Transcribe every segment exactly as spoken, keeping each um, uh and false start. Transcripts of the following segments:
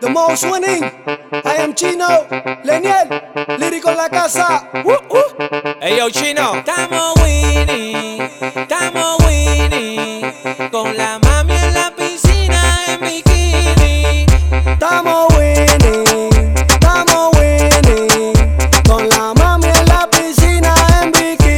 The most winning, I am Chino, Leniel, lírico en la casa. Uh, uh. Hey yo, Chino, Estamos winning, estamos winning. Con la mami en la piscina en bikini. Estamos winning, estamos winning. Con la mami en la piscina en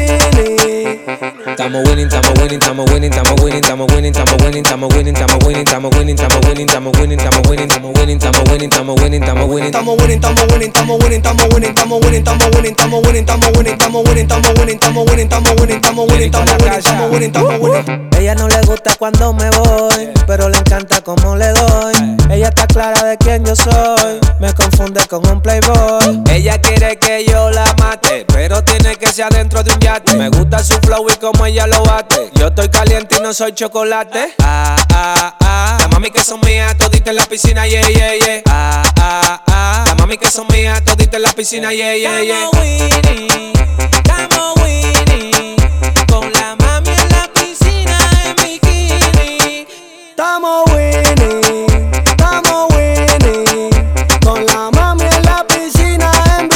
bikini. estamos winning, estamos winning, estamos winning, estamos winning, estamos winning, estamos winning, estamos winning, estamos winning, estamos winning, estamos winning, estamos winning, estamos winning, estamos winning, estamos winning, estamos winning, estamos winning. Estamos winning, estamos winning, estamos winning, estamos winning, estamos winning, estamos winning, estamos winning, estamos winning, estamos winning, estamos winning, estamos winning, estamos winning, estamos winning, estamos winning, estamos winning, estamos winning. Ella no le gusta cuando me voy, pero le encanta como le doy. Ella está clara de quién yo soy, me confunde con un playboy. Ella quiere que yo la mate, pero tiene que ser adentro de un yate. Me gusta su flow y como ella lo bate. Yo estoy caliente y no soy chocolate. Ah, ah, ah. La mami que son mías, todita en la piscina, yeah, yeah, yeah. Ah, ah, ah. La mami que son mías, todita en la piscina, yeah, yeah, yeah. Estamos winning, estamos winning. Con la mami en la piscina en bikini. Estamos winning, estamos winning. Con la mami en la piscina en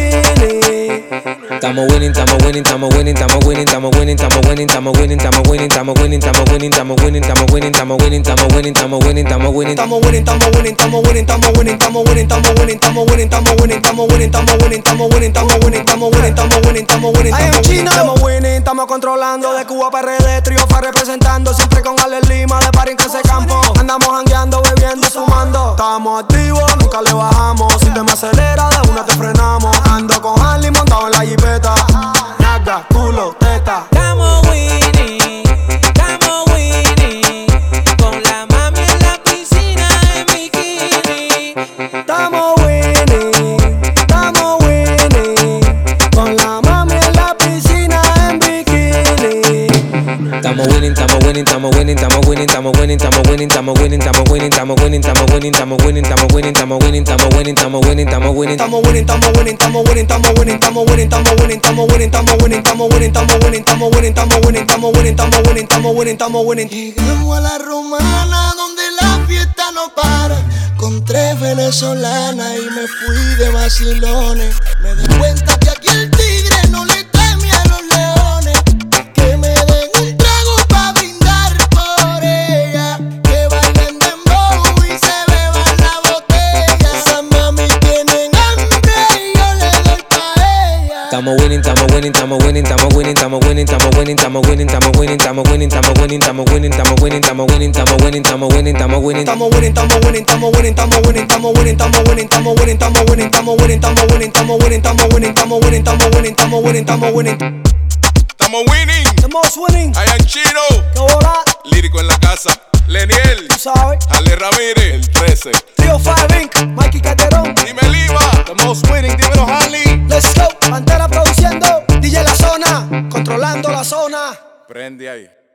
bikini. Estamos winning, estamos winning, estamos winning, estamos winning, estamos winning, estamos winning, estamos winning, estamos winning, estamos winning, estamos winning, estamos winning, estamos winning, estamos winning, estamos winning, estamos winning, estamos winning. Estamos winning, estamos winning, estamos winning, estamos winning, estamos winning, estamos winning, estamos winning, estamos winning, estamos winning, estamos winning, estamos winning, estamos winning, estamos winning, estamos winning, estamos winning. I am Chino. Estamos winning, estamos controlando de Cuba P R D, Triofa representando siempre con Alex Lima de par en ese campo. Andamos jangueando, bebiendo, fumando. Estamos activos, nunca le bajamos. Si te me acelera, de una te frenamos. Ando con Harley montado en la jipeta. Naga, culo, teta. Estamos winning, estamos winning. Con la mami en la piscina en bikini. Estamos winning, estamos winning. Con la mami en la piscina en bikini. Estamos winning, estamos winning, estamos winning, estamos winning, estamos winning, estamos winning, estamos winning, estamos winning, estamos winning, estamos winning, estamos winning, estamos winning, estamos winning, estamos winning, estamos winning, estamos winning. Estamos winning, estamos winning, estamos winning, estamos winning, estamos winning, estamos winning, estamos winning, estamos winning, estamos winning, estamos winning, estamos winning, estamos winning, estamos winning, estamos winning, estamos winning, estamos winning. Llegamos a la romana donde la fiesta no para. Con tres venezolanas y me fui de vacilones. Me di cuenta que aquí el tigre no le teme a los leones. Que me den un trago pa' brindar por ella. Que bailen dembow y se beban la botella. Esas mami tienen hambre y yo le doy pa' ella. Estamos winning, estamos winning, estamos winning, estamos winning, estamos winning, estamos winning, estamos winning, estamos winning, estamos winning, estamos winning, estamos winning, estamos winning, estamos winning, estamos winning, estamos winning, estamos winning. Estamos winning, estamos winning, estamos winning, estamos winning, estamos winning, estamos winning, estamos winning, estamos winning, estamos winning, estamos winning, estamos winning, estamos winning, estamos winning, estamos winning, estamos winning, estamos winning. Estamos winning. The most winning. I am Chino, ¿Qué bola? lírico en la casa. Leniel, Tú sabes. Ale Ramírez, el trece. Trio Five Inc, Mikey Calderón. Dime Lima, the most winning, dímelo Harley. Let's go. Pantera produciendo. D J La Zona. Controlando la zona. Prende ahí.